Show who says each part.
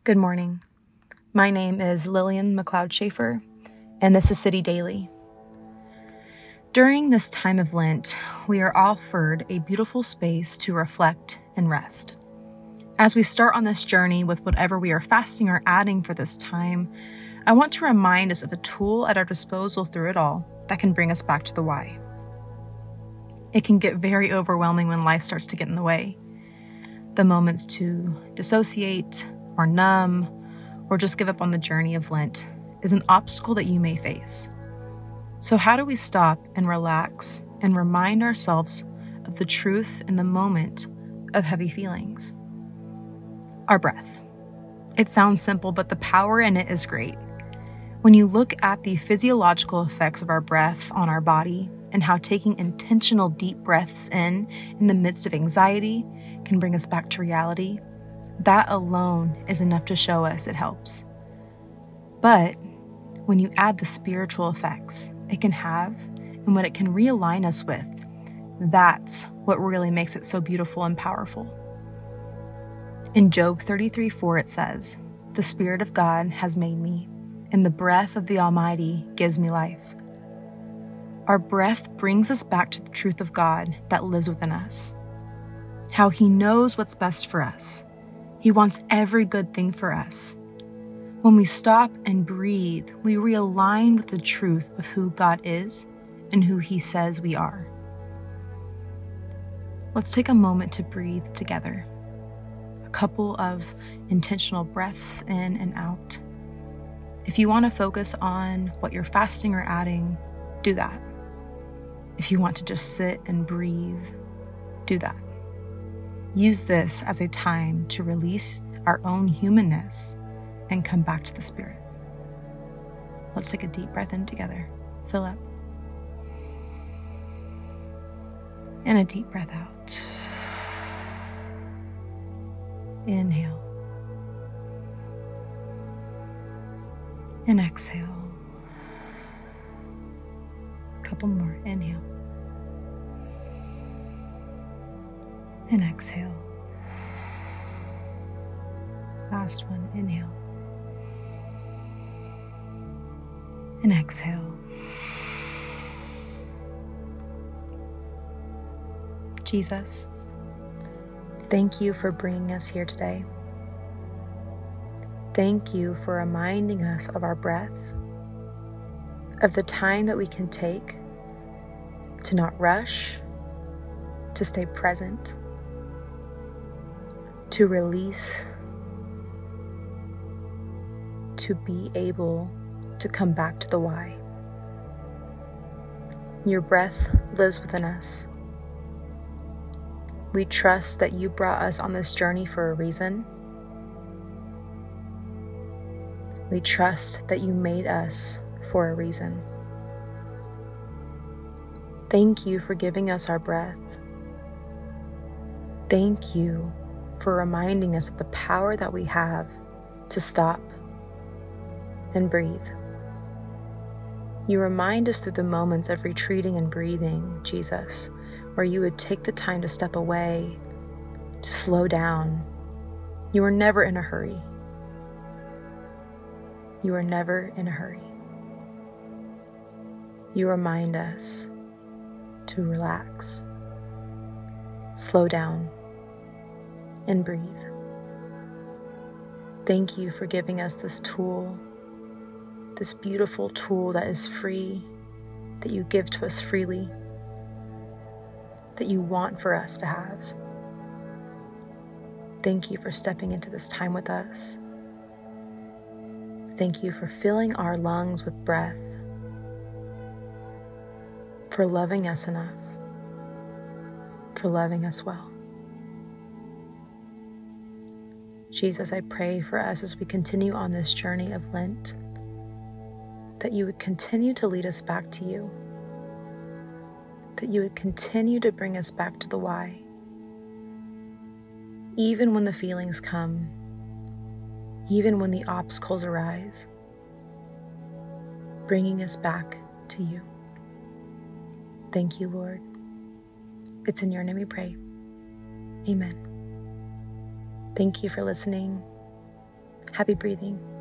Speaker 1: Good morning. My name is Lillian McLeod Schaefer, and this is City Daily. During this time of Lent, we are offered a beautiful space to reflect and rest. As we start on this journey with whatever we are fasting or adding for this time, I want to remind us of a tool at our disposal through it all that can bring us back to the why. It can get very overwhelming when life starts to get in the way. The moments to dissociate or numb or just give up on the journey of Lent is an obstacle that you may face. So how do we stop and relax and remind ourselves of the truth in the moment of heavy feelings? Our breath. It sounds simple, but the power in it is great. When you look at the physiological effects of our breath on our body and how taking intentional deep breaths in the midst of anxiety can bring us back to reality, that alone is enough to show us it helps. But when you add the spiritual effects it can have and what it can realign us with, that's what really makes it so beautiful and powerful. In Job 33:4 it says, "The Spirit of God has made me, and the breath of the Almighty gives me life." Our breath brings us back to the truth of God that lives within us, how He knows what's best for us. He wants every good thing for us. When we stop and breathe, we realign with the truth of who God is and who He says we are. Let's take a moment to breathe together. A couple of intentional breaths in and out. If you want to focus on what you're fasting or adding, do that. If you want to just sit and breathe, do that. Use this as a time to release our own humanness and come back to the Spirit. Let's take a deep breath in together. Fill up. And a deep breath out. Inhale. And exhale. A couple more. Inhale. And exhale. Last one. Inhale. And exhale. Jesus, thank you for bringing us here today. Thank you for reminding us of our breath, of the time that we can take to not rush, to stay present, to release, to be able to come back to the why. Your breath lives within us. We trust that you brought us on this journey for a reason. We trust that you made us for a reason. Thank you for giving us our breath. Thank you for reminding us of the power that we have to stop and breathe. You remind us through the moments of retreating and breathing, Jesus, where you would take the time to step away, to slow down. You were never in a hurry. You were never in a hurry. You remind us to relax, slow down, and breathe. Thank you for giving us this tool, this beautiful tool that is free, that you give to us freely, that you want for us to have. Thank you for stepping into this time with us. Thank you for filling our lungs with breath, for loving us enough, for loving us well. Jesus, I pray for us as we continue on this journey of Lent, that you would continue to lead us back to you, that you would continue to bring us back to the why, even when the feelings come, even when the obstacles arise, bringing us back to you. Thank you, Lord. It's in your name we pray. Amen. Thank you for listening. Happy breathing.